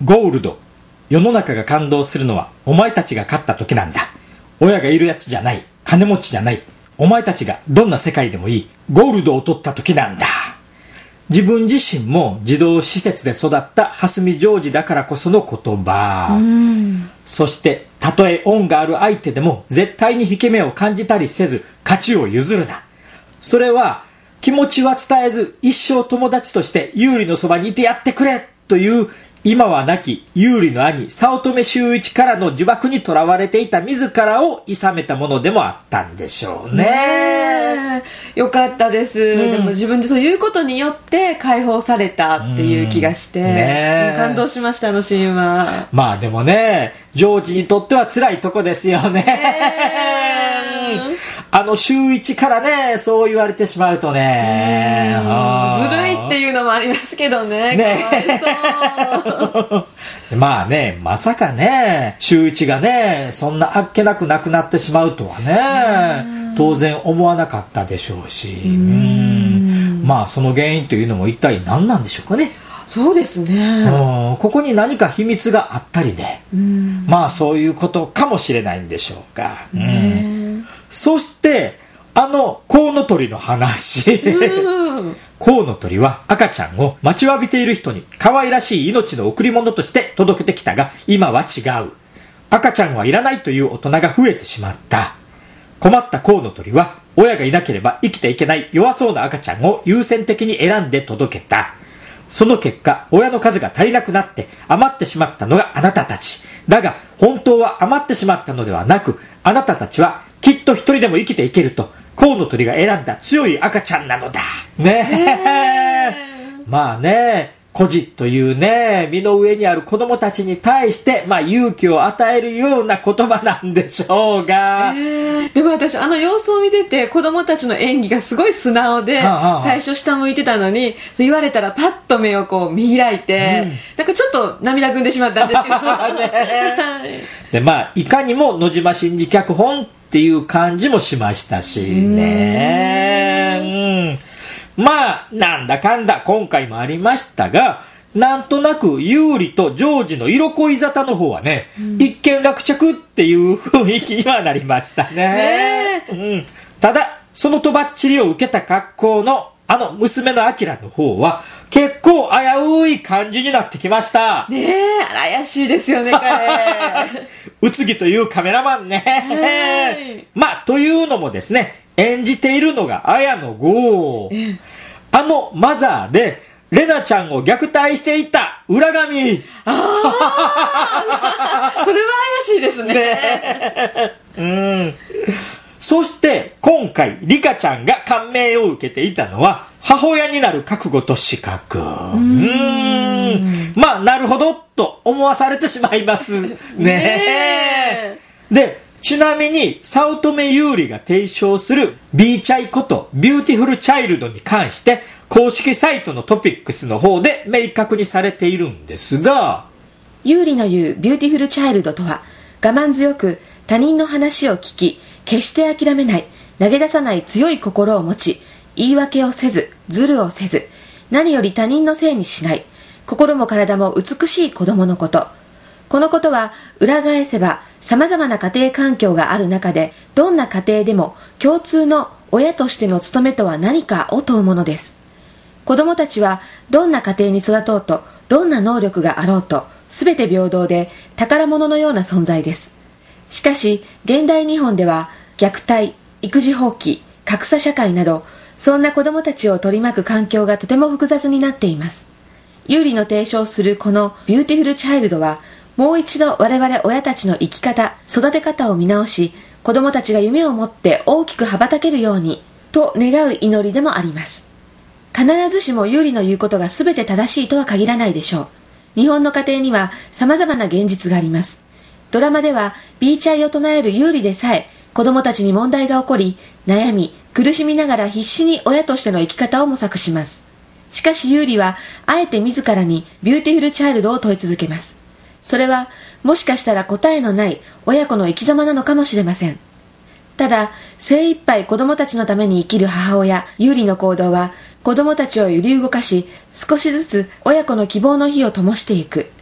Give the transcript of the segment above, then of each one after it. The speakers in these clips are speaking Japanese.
ゴールド、世の中が感動するのはお前たちが勝った時なんだ。親がいるやつじゃない、金持ちじゃない、お前たちがどんな世界でもいいゴールドを取った時なんだ。自分自身も児童施設で育った蓮見ジョージだからこその言葉。そしてたとえ恩がある相手でも絶対に引け目を感じたりせず勝ちを譲るな。それは気持ちは伝えず一生友達として優里のそばにいてやってくれという今は亡き優里の兄早乙女秀一からの呪縛にとらわれていた自らを諌めたものでもあったんでしょうね。 よかったです、でも自分でそういうことによって解放されたっていう気がして、感動しました。あのシーンは。 まあでもね、ジョージにとっては辛いとこですよね。あの秀一からねそう言われてしまうとね、 ずるいっていうのもありますけどね。 まあね、まさかね秀一がねそんなあっけなく亡くなってしまうとはね当然思わなかったでしょうし、まあその原因というのも一体何なんでしょうかね。 そうですね、 ここに何か秘密があったりで、まあそういうことかもしれないんでしょうか。そしてあのコウノトリの話。コウノトリは赤ちゃんを待ちわびている人に可愛らしい命の贈り物として届けてきたが今は違う。赤ちゃんはいらないという大人が増えてしまった。困ったコウノトリは親がいなければ生きていけない弱そうな赤ちゃんを優先的に選んで届けた。その結果親の数が足りなくなって余ってしまったのがあなたたちだが、本当は余ってしまったのではなくあなたたちはきっと一人でも生きていけるとコウノトリが選んだ強い赤ちゃんなのだね。まあね、孤児というね身の上にある子供たちに対してまあ勇気を与えるような言葉なんでしょうが、 でも私あの様子を見てて子供たちの演技がすごい素直で、最初下向いてたのに言われたらパッと目をこう見開いて、なんかちょっと涙ぐんでしまったんですけどでまあいかにも野島真司脚本っていう感じもしましたしね。まあなんだかんだ今回もありましたが、なんとなく優里とジョージの色恋沙汰の方はね、一見落着っていう雰囲気にはなりましたね。ただそのとばっちりを受けた格好のあの娘のアキラの方は結構危うい感じになってきましたね。怪しいですよね彼。 宇津木というカメラマンね。まあというのもですね、演じているのが綾野剛、あのマザーでレナちゃんを虐待していた浦上。それは怪しいですね。 そして今回リカちゃんが感銘を受けていたのは母親になる覚悟と資格。まあなるほどと思わされてしまいますね。でちなみに早乙女優里が提唱する B チャイことビューティフルチャイルドに関して公式サイトのトピックスの方で明確にされているんですが、 優里の言うビューティフルチャイルドとは我慢強く他人の話を聞き決して諦めない投げ出さない強い心を持ち、言い訳をせずズルをせず何より他人のせいにしない心も体も美しい子供のこと。このことは裏返せば様々な家庭環境がある中でどんな家庭でも共通の親としての務めとは何かを問うものです。子供たちはどんな家庭に育とうとどんな能力があろうと全て平等で宝物のような存在です。しかし現代日本では虐待、育児放棄、格差社会などそんな子供たちを取り巻く環境がとても複雑になっています。優里の提唱するこのビューティフルチャイルドはもう一度我々親たちの生き方、育て方を見直し、子供たちが夢を持って大きく羽ばたけるようにと願う祈りでもあります。必ずしも優里の言うことが全て正しいとは限らないでしょう。日本の家庭には様々な現実があります。ドラマでは B チャイを唱える優里でさえ子供たちに問題が起こり、悩み、苦しみながら必死に親としての生き方を模索します。しかし優里はあえて自らにビューティフルチャイルドを問い続けます。それはもしかしたら答えのない親子の生き様なのかもしれません。ただ精一杯子供たちのために生きる母親優里の行動は子供たちを揺り動かし、少しずつ親子の希望の火を灯していく。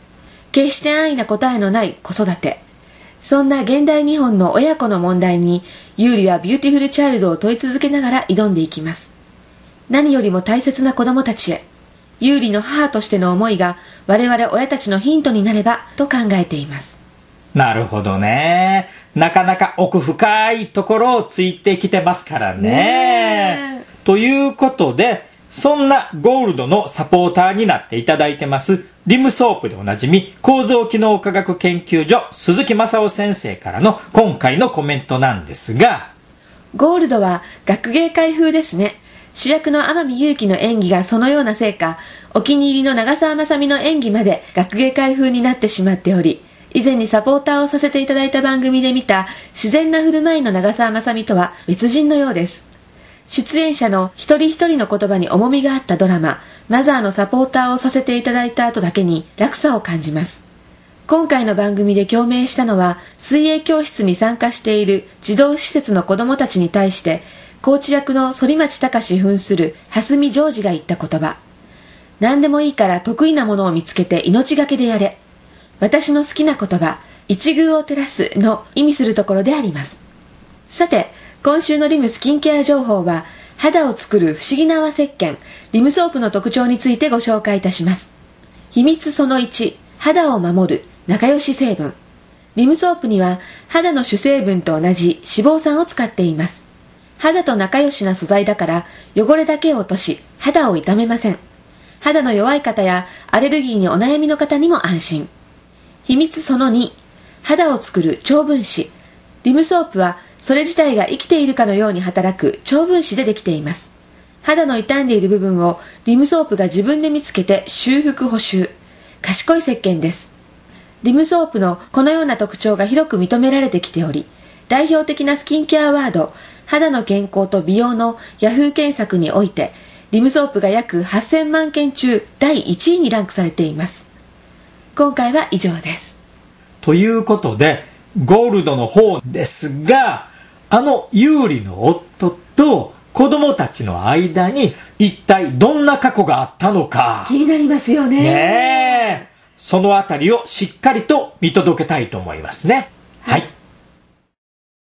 決して安易な答えのない子育て。そんな現代日本の親子の問題に、優里はビューティフルチャイルドを問い続けながら挑んでいきます。何よりも大切な子供たちへ、優里の母としての思いが我々親たちのヒントになればと考えています。 なるほどね。なかなか奥深いところをついてきてますからね。ということで、そんなゴールドのサポーターになっていただいてますリムソープでおなじみ構造機能科学研究所鈴木正夫先生からの今回のコメントなんですが、 ゴールドは学芸会風ですね。主役の天海祐希の演技がそのようなせいか、お気に入りの長澤まさみの演技まで学芸会風になってしまっており、以前にサポーターをさせていただいた番組で見た自然な振る舞いの長澤まさみとは別人のようです。出演者の一人一人の言葉に重みがあったドラママザーのサポーターをさせていただいた後だけに落差を感じます。今回の番組で共鳴したのは、水泳教室に参加している児童施設の子どもたちに対してコーチ役の反町隆史扮する蓮見ジョージが言った言葉。何でもいいから得意なものを見つけて命がけでやれ。私の好きな言葉、一遇を照らすの意味するところであります。さて、今週のリムスキンケア情報は、肌を作る不思議な泡石鹸、リムソープの特徴についてご紹介いたします。秘密その1、肌を守る仲良し成分。リムソープには肌の主成分と同じ脂肪酸を使っています。肌と仲良しな素材だから汚れだけを落とし、肌を傷めません。肌の弱い方やアレルギーにお悩みの方にも安心。秘密その2、肌を作る腸分子。リムソープはそれ自体が生きているかのように働く腸分子でできています。肌の傷んでいる部分をリムソープが自分で見つけて修復補修。賢い石鹸です。リムソープのこのような特徴が広く認められてきており、代表的なスキンケアワード、肌の健康と美容のヤフー検索において、リムソープが約8000万件中第1位にランクされています。今回は以上です。 ということで、ゴールドの方ですが、優里の夫と子供たちの間に一体どんな過去があったのか。 気になりますよね。 ねえ。そのあたりをしっかりと見届けたいと思いますね。はい。